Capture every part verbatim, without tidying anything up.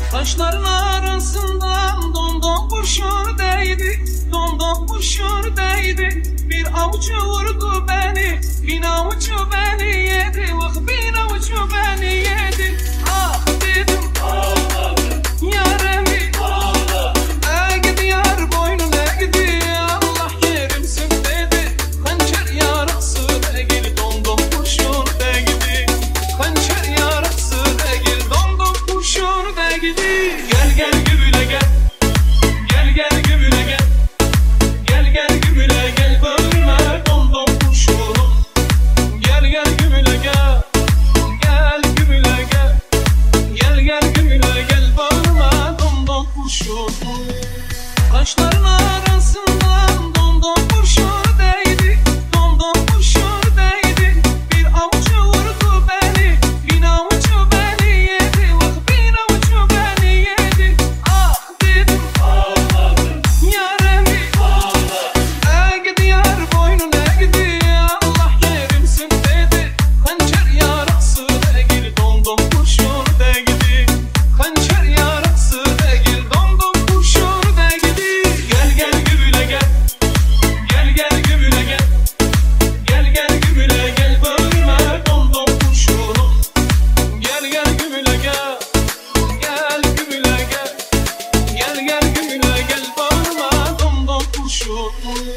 Taşların arasından dondon kurşun değdi, dondon kurşun değdi. Bir avucu vurdu beni, bin avucu beni yedi. Vah bin avucu beni yedi. Ah dedim ağladım, yaremi ağladım. Eğdi yar boynun eğdi, Allah yerimsin dedi. Hançer yarası değil, dondon kurşun değdi. Hançer yarası değil, dondon kurşun değdi. Gel gel gümüle gel, gel gel gümüle gel. Gel gel gümüle gel, bölme dondon kurşunum. Gel gel gümüle gel, gel gümüle gel. Gel gel gümüle gel, bölme dondon kurşunum. Kaşların arasından dondon kurşun değdi, dondon kurşun değdi. Bir avucu vurdu beni, bin avucu beni yedi. Vah bin avucu beni yedi. Ah dedim ağladım, yaremi ağladım. Eğdi yar boynun eğdi, Allah yerimsin dedi. Hançer yarası değil, dondon kurşun değdi. Hançer yarası değil, dondon kurşun değdi. Gel gel gümüle gel, gel gel gümüle gel. Gel gel gümüle gel, bölme dondon kurşunum. Gel gel gümüle gel, gel gümüle gel. Gel gel gümüle gel, bölme dondon kurşunum.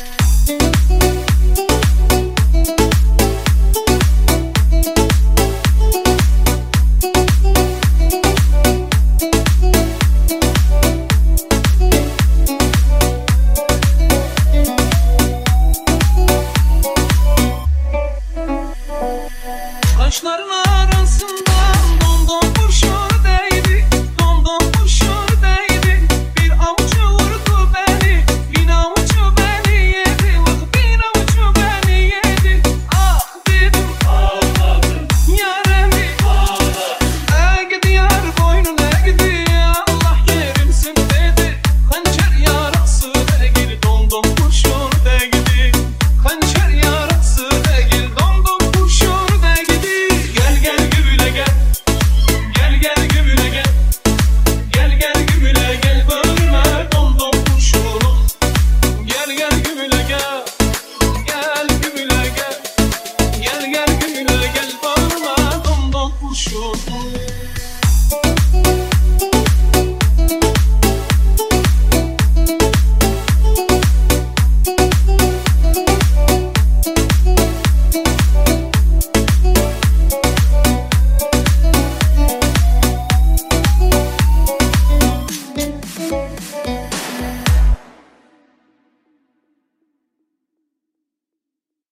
Kaşların arasından dondon kurşun değdi, dondon kurşun değdi. Bir avucu vurdu beni, bin avucu beni yedi. Vah bin avucu beni yedi. Ah dedim ağladım, yaremi ağladım. Eğdi yar boynun eğdi, Allah yerimsin dedi. Hançer yarası değil, dondon kurşun değdi. Hançer yarası değil, dondon kurşun değdi. Gel gel gümüle gel, gel gel gümüle gel. Gel gel gümüle gel, bölme dondon kurşunum. Gel gel gümüle gel, gel gümüle gel. Gel gel gümüle gel, bölme dondon kurşunum.